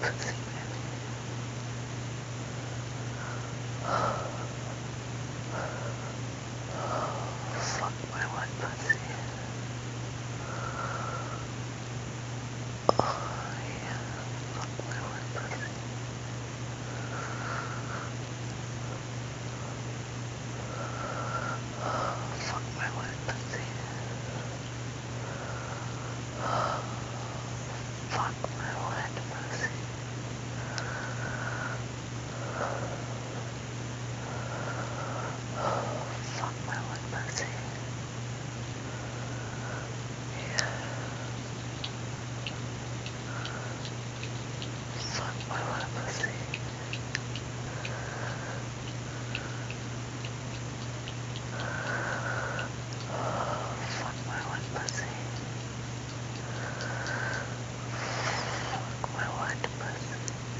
pussy. Fuck my wet pussy. Oh yeah, fuck my wet pussy. Fuck my wet pussy. Fuck my wet pussy. Fuck my wet pussy. Yeah. Fuck my wet pussy. Fuck my wet pussy. Fuck my wet pussy.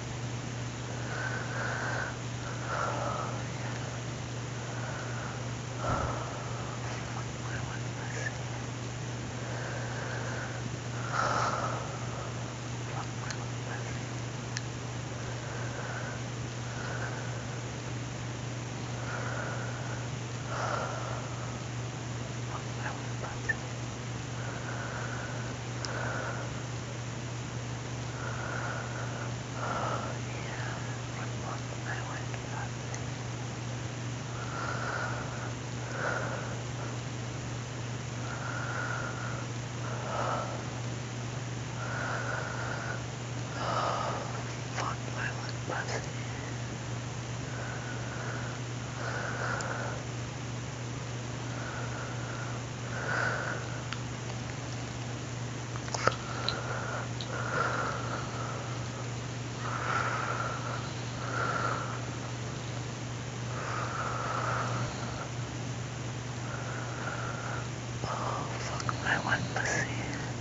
My wet pussy.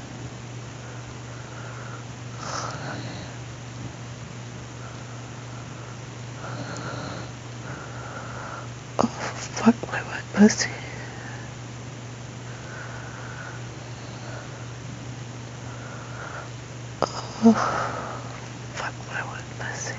Oh, fuck my wet pussy. Oh, fuck my wet pussy.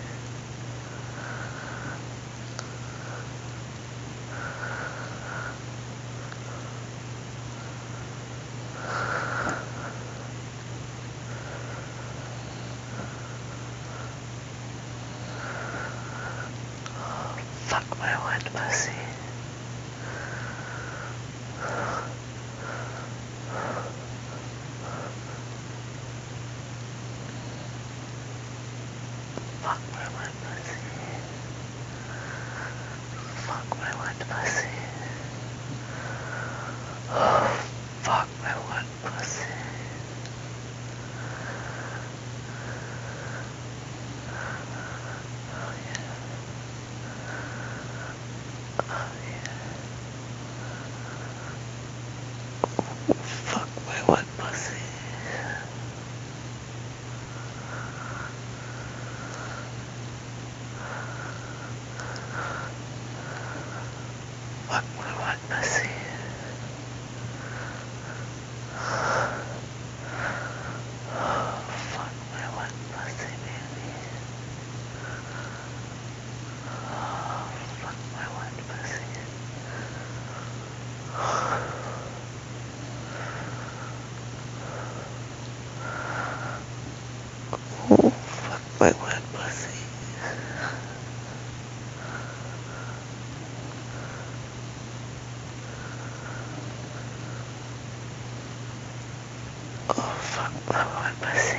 Fuck my wet pussy. Fuck my wet pussy. Fuck my wet pussy. Oh, fuck my wet pussy. Oh yeah. Oh yeah. Fuck my wet pussy. Fuck my wet pussy. Fuck my wet pussy, baby. Fuck my wet pussy. Oh, fuck my wet pussy. Oh, fuck my wet pussy.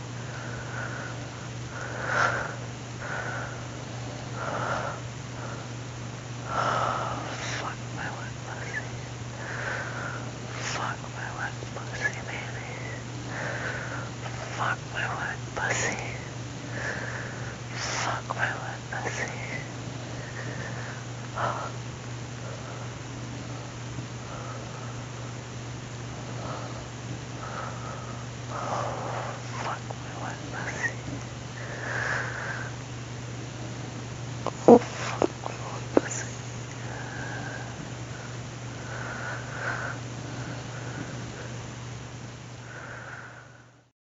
Fuck my wet pussy. Fuck my wet pussy, baby. Fuck my wet pussy. Fuck my wet pussy.